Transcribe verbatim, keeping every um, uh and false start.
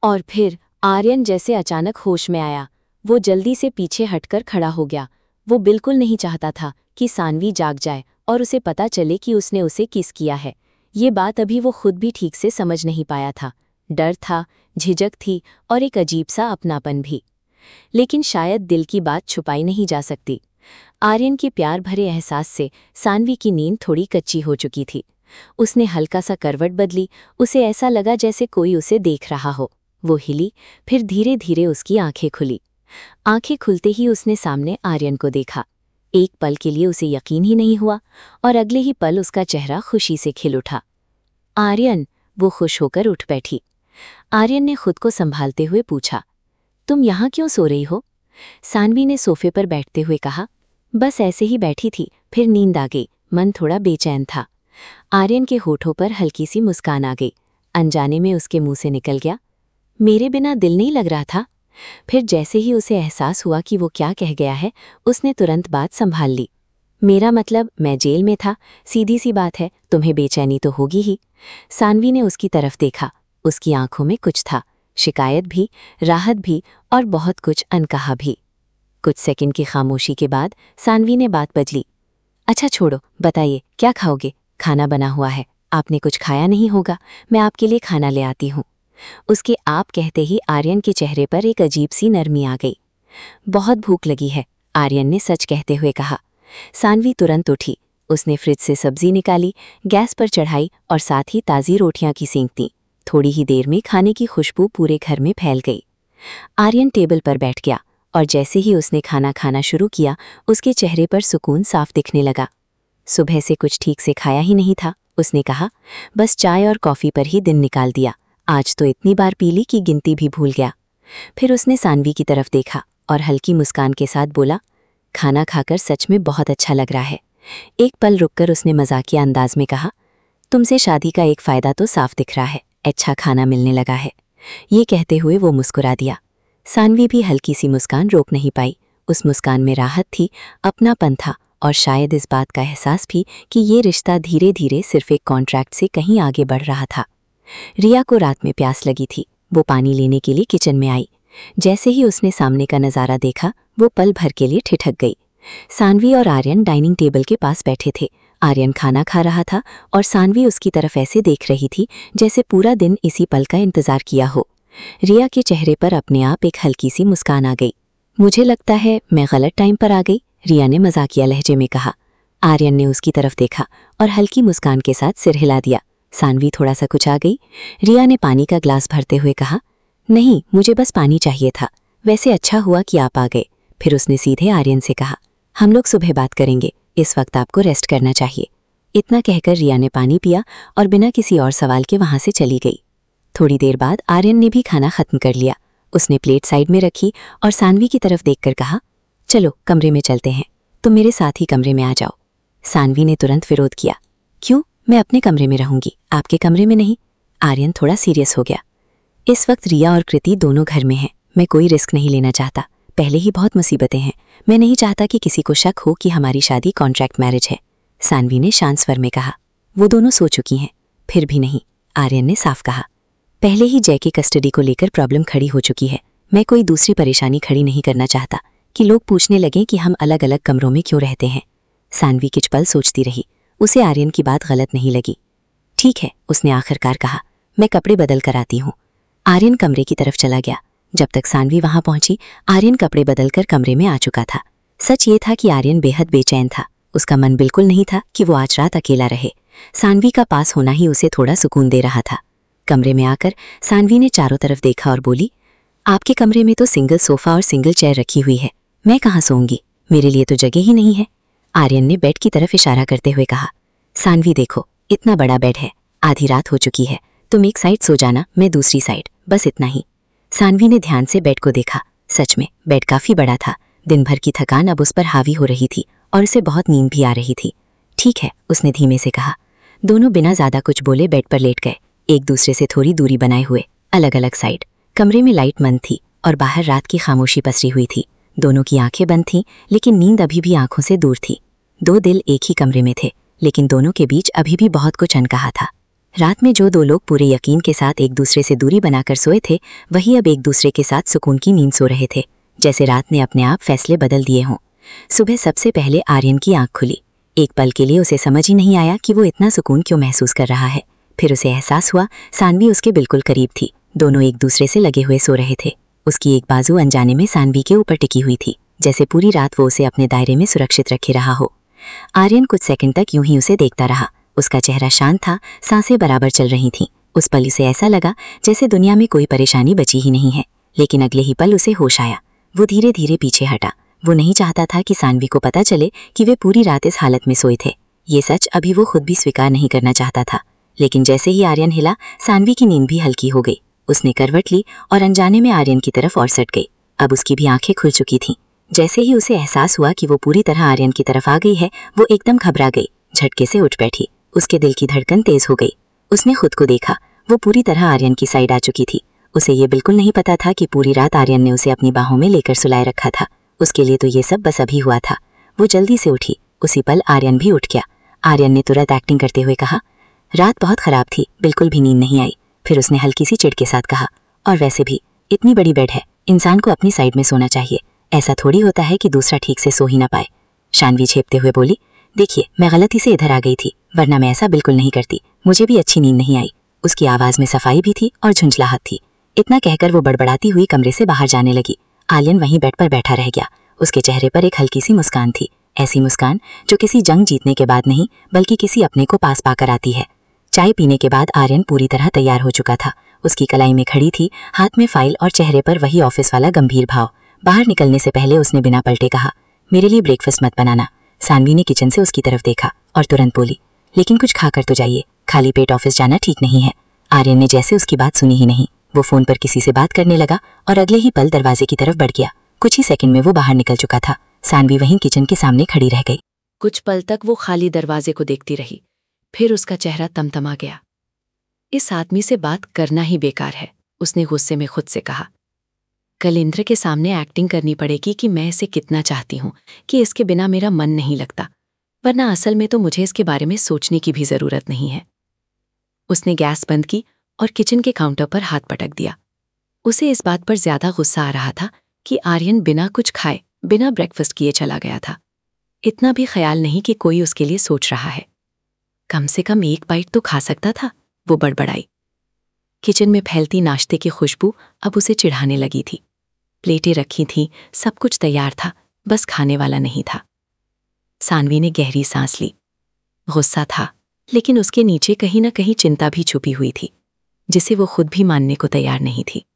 और फिर आर्यन जैसे अचानक होश में आया। वो जल्दी से पीछे हटकर खड़ा हो गया। वो बिल्कुल नहीं चाहता था कि सानवी जाग जाए और उसे पता चले कि उसने उसे किस किया है। ये बात अभी वो खुद भी ठीक से समझ नहीं पाया था। डर था, झिझक थी और एक अजीब सा अपनापन भी। लेकिन शायद दिल की बात छुपाई नहीं जा सकती। आर्यन के प्यार भरे एहसास से सानवी की नींद थोड़ी कच्ची हो चुकी थी। उसने हल्का सा करवट बदली। उसे ऐसा लगा जैसे कोई उसे देख रहा हो। वो हिली, फिर धीरे धीरे उसकी आंखें खुली। आंखें खुलते ही उसने सामने आर्यन को देखा। एक पल के लिए उसे यकीन ही नहीं हुआ और अगले ही पल उसका चेहरा खुशी से खिल उठा। आर्यन, वो खुश होकर उठ बैठी। आर्यन ने खुद को संभालते हुए पूछा, तुम यहाँ क्यों सो रही हो? सानवी ने सोफे पर बैठते हुए कहा, बस ऐसे ही बैठी थी, फिर नींद आ गई, मन थोड़ा बेचैन था। आर्यन के होठों पर हल्की सी मुस्कान आ गई। अनजाने में उसके मुंह से निकल गया, मेरे बिना दिल नहीं लग रहा था? फिर जैसे ही उसे एहसास हुआ कि वो क्या कह गया है, उसने तुरंत बात संभाल ली। मेरा मतलब, मैं जेल में था, सीधी सी बात है, तुम्हें बेचैनी तो होगी ही। सानवी ने उसकी तरफ देखा। उसकी आंखों में कुछ था, शिकायत भी, राहत भी और बहुत कुछ अनकहा भी। कुछ सेकंड की खामोशी के बाद सानवी ने बात बदली, अच्छा छोड़ो, बताइए क्या खाओगे? खाना बना हुआ है, आपने कुछ खाया नहीं होगा, मैं आपके लिए खाना ले आती हूँ। उसके आप कहते ही आर्यन के चेहरे पर एक अजीब सी नरमी आ गई। बहुत भूख लगी है, आर्यन ने सच कहते हुए कहा। सानवी तुरंत उठी। उसने फ्रिज से सब्जी निकाली, गैस पर चढ़ाई और साथ ही ताज़ी रोटियां की सेंक दी। थोड़ी ही देर में खाने की खुशबू पूरे घर में फैल गई। आर्यन टेबल पर बैठ गया और जैसे ही उसने खाना खाना शुरू किया, उसके चेहरे पर सुकून साफ दिखने लगा। सुबह से कुछ ठीक से खाया ही नहीं था, उसने कहा, बस चाय और कॉफ़ी पर ही दिन निकाल दिया। आज तो इतनी बार पी ली कि गिनती भी भूल गया। फिर उसने सानवी की तरफ देखा और हल्की मुस्कान के साथ बोला, खाना खाकर सच में बहुत अच्छा लग रहा है। एक पल रुककर उसने मजाकिया अंदाज में कहा, तुमसे शादी का एक फ़ायदा तो साफ दिख रहा है, अच्छा खाना मिलने लगा है। ये कहते हुए वो मुस्कुरा दिया। सानवी भी हल्की सी मुस्कान रोक नहीं पाई। उस मुस्कान में राहत थी, अपनापन था और शायद इस बात का एहसास भी कि ये रिश्ता धीरे धीरे सिर्फ एक कॉन्ट्रैक्ट से कहीं आगे बढ़ रहा था। रिया को रात में प्यास लगी थी। वो पानी लेने के लिए किचन में आई। जैसे ही उसने सामने का नज़ारा देखा, वो पल भर के लिए ठिठक गई। सानवी और आर्यन डाइनिंग टेबल के पास बैठे थे। आर्यन खाना खा रहा था और सानवी उसकी तरफ ऐसे देख रही थी जैसे पूरा दिन इसी पल का इंतजार किया हो। रिया के चेहरे पर अपने आप एक हल्की सी मुस्कान आ गई। मुझे लगता है मैं गलत टाइम पर आ गई, रिया ने मजाकिया लहजे में कहा। आर्यन ने उसकी तरफ देखा और हल्की मुस्कान के साथ सिर हिला दिया। सानवी थोड़ा सा कुछ आ गई। रिया ने पानी का ग्लास भरते हुए कहा, नहीं, मुझे बस पानी चाहिए था। वैसे अच्छा हुआ कि आप आ गए। फिर उसने सीधे आर्यन से कहा, हम लोग सुबह बात करेंगे, इस वक्त आपको रेस्ट करना चाहिए। इतना कहकर रिया ने पानी पिया और बिना किसी और सवाल के वहां से चली गई। थोड़ी देर बाद आर्यन ने भी खाना खत्म कर लिया। उसने प्लेट साइड में रखी और सानवी की तरफ देखकर कहा, चलो कमरे में चलते हैं, तुम मेरे साथ ही कमरे में आ जाओ। सानवी ने तुरंत विरोध किया, क्यों? मैं अपने कमरे में रहूंगी, आपके कमरे में नहीं। आर्यन थोड़ा सीरियस हो गया। इस वक्त रिया और कृति दोनों घर में हैं। मैं कोई रिस्क नहीं लेना चाहता। पहले ही बहुत मुसीबतें हैं। मैं नहीं चाहता कि किसी को शक हो कि हमारी शादी कॉन्ट्रैक्ट मैरिज है, सानवी ने शांत स्वर में कहा। वो दोनों सो चुकी हैं। फिर भी नहीं, आर्यन ने साफ कहा। पहले ही जय की कस्टडी को लेकर प्रॉब्लम खड़ी हो चुकी है। मैं कोई दूसरी परेशानी खड़ी नहीं करना चाहता कि लोग पूछने लगें कि हम अलग अलग कमरों में क्यों रहते हैं। सानवी कुछ पल सोचती रही। उसे आर्यन की बात गलत नहीं लगी। ठीक है, उसने आखिरकार कहा, मैं कपड़े बदल कर आती हूँ। आर्यन कमरे की तरफ चला गया। जब तक सानवी वहां पहुंची, आर्यन कपड़े बदलकर कमरे में आ चुका था। सच ये था कि आर्यन बेहद बेचैन था। उसका मन बिल्कुल नहीं था कि वो आज रात अकेला रहे। सानवी का पास होना ही उसे थोड़ा सुकून दे रहा था। कमरे में आकर सानवी ने चारों तरफ देखा और बोली, आपके कमरे में तो सिंगल सोफा और सिंगल चेयर रखी हुई है, मैं कहाँ सोऊंगी? मेरे लिए तो जगह ही नहीं है। आर्यन ने बेड की तरफ इशारा करते हुए कहा। सानवी देखो, इतना बड़ा बेड है, आधी रात हो चुकी है, तुम एक साइड सो जाना, मैं दूसरी साइड, बस इतना ही। सानवी ने ध्यान से बेड को देखा। सच में बेड काफी बड़ा था। दिन भर की थकान अब उस पर हावी हो रही थी और उसे बहुत नींद भी आ रही थी। ठीक है, उसने धीमे से कहा। दोनों बिना ज्यादा कुछ बोले बेड पर लेट गए, एक दूसरे से थोड़ी दूरी बनाए हुए, अलग अलग साइड। कमरे में लाइट मंद थी और बाहर रात की खामोशी पसरी हुई थी। दोनों की आंखें बंद थीं, लेकिन नींद अभी भी आंखों से दूर थी। दो दिल एक ही कमरे में थे, लेकिन दोनों के बीच अभी भी बहुत कुछ अनकहा था। रात में जो दो लोग पूरे यकीन के साथ एक दूसरे से दूरी बनाकर सोए थे, वही अब एक दूसरे के साथ सुकून की नींद सो रहे थे, जैसे रात ने अपने आप फैसले बदल दिए हों। सुबह सबसे पहले आर्यन की आंख खुली। एक पल के लिए उसे समझ ही नहीं आया कि वो इतना सुकून क्यों महसूस कर रहा है। फिर उसे एहसास हुआ सानवी उसके बिल्कुल करीब थी। दोनों एक दूसरे से लगे हुए सो रहे थे। उसकी एक बाजू अनजाने में सानवी के ऊपर टिकी हुई थी, जैसे पूरी रात वो उसे अपने दायरे में सुरक्षित रखे रहा हो। आर्यन कुछ सेकंड तक यूं ही उसे देखता रहा। उसका चेहरा शांत था, सांसें बराबर चल रही थीं। उस पल उसे ऐसा लगा जैसे दुनिया में कोई परेशानी बची ही नहीं है। लेकिन अगले ही पल उसे होश आया। वो धीरे धीरे पीछे हटा। वो नहीं चाहता था कि सानवी को पता चले कि वे पूरी रात इस हालत में सोए थे। ये सच अभी वो खुद भी स्वीकार नहीं करना चाहता था। लेकिन जैसे ही आर्यन हिला, सानवी की नींद भी हल्की हो गई। उसने करवट ली और अनजाने में आर्यन की तरफ और सट गई। अब उसकी भी आंखें खुल चुकी थीं। जैसे ही उसे एहसास हुआ कि वो पूरी तरह आर्यन की तरफ आ गई है, वो एकदम घबरा गई। झटके से उठ बैठी। उसके दिल की धड़कन तेज हो गई। उसने खुद को देखा। वो पूरी तरह आर्यन की साइड आ चुकी थी। उसे ये बिल्कुल नहीं पता था कि पूरी रात आर्यन ने उसे अपनी बाहों में लेकर सुलाए रखा था। उसके लिए तो ये सब बस अभी हुआ था। वो जल्दी से उठी। उसी पल आर्यन भी उठ गया। आर्यन ने तुरंत एक्टिंग करते हुए कहा, रात बहुत खराब थी, बिल्कुल भी नींद नहीं आई। फिर उसने हल्की सी चिढ़ के साथ कहा, और वैसे भी इतनी बड़ी बेड है, इंसान को अपनी साइड में सोना चाहिए। ऐसा थोड़ी होता है कि दूसरा ठीक से सो ही ना पाए। शानवी छेपते हुए बोली, देखिए मैं गलती से इधर आ गई थी, वरना मैं ऐसा बिल्कुल नहीं करती। मुझे भी अच्छी नींद नहीं आई। उसकी आवाज में सफाई भी थी और झुंझलाहट थी। इतना कहकर वो बड़बड़ाती हुई कमरे से बाहर जाने लगी। आर्यन वहीं बेड पर बैठा रह गया। उसके चेहरे पर एक हल्की सी मुस्कान थी, ऐसी मुस्कान जो किसी जंग जीतने के बाद नहीं, बल्कि किसी अपने को पास पाकर आती है। चाय पीने के बाद आर्यन पूरी तरह तैयार हो चुका था। उसकी कलाई में खड़ी थी, हाथ में फाइल और चेहरे पर वही ऑफिस वाला गंभीर भाव। बाहर निकलने से पहले उसने बिना पलटे कहा, मेरे लिए ब्रेकफास्ट मत बनाना। सानवी ने किचन से उसकी तरफ देखा और तुरंत बोली, लेकिन कुछ खाकर तो जाइए, खाली पेट ऑफिस जाना ठीक नहीं है। आर्यन ने जैसे उसकी बात सुनी ही नहीं। वो फोन पर किसी से बात करने लगा और अगले ही पल दरवाजे की तरफ बढ़ गया। कुछ ही सेकंड में वो बाहर निकल चुका था। सानवी वहीं किचन के सामने खड़ी रह गई। कुछ पल तक वो खाली दरवाजे को देखती रही। फिर उसका चेहरा तमतमा गया। इस आदमी से बात करना ही बेकार है, उसने गुस्से में खुद से कहा। कल इंद्र के सामने एक्टिंग करनी पड़ेगी कि मैं इसे कितना चाहती हूँ, कि इसके बिना मेरा मन नहीं लगता, वरना असल में तो मुझे इसके बारे में सोचने की भी जरूरत नहीं है। उसने गैस बंद की और किचन के काउंटर पर हाथ पटक दिया। उसे इस बात पर ज्यादा गुस्सा आ रहा था कि आर्यन बिना कुछ खाए, बिना ब्रेकफास्ट किए चला गया था। इतना भी ख्याल नहीं कि कोई उसके लिए सोच रहा है। कम से कम एक बाइट तो खा सकता था, वो बड़बड़ाई। किचन में फैलती नाश्ते की खुशबू अब उसे चिढ़ाने लगी थी। प्लेटें रखी थीं, सब कुछ तैयार था, बस खाने वाला नहीं था। सानवी ने गहरी सांस ली। गुस्सा था, लेकिन उसके नीचे कहीं ना कहीं चिंता भी छुपी हुई थी, जिसे वो खुद भी मानने को तैयार नहीं थी।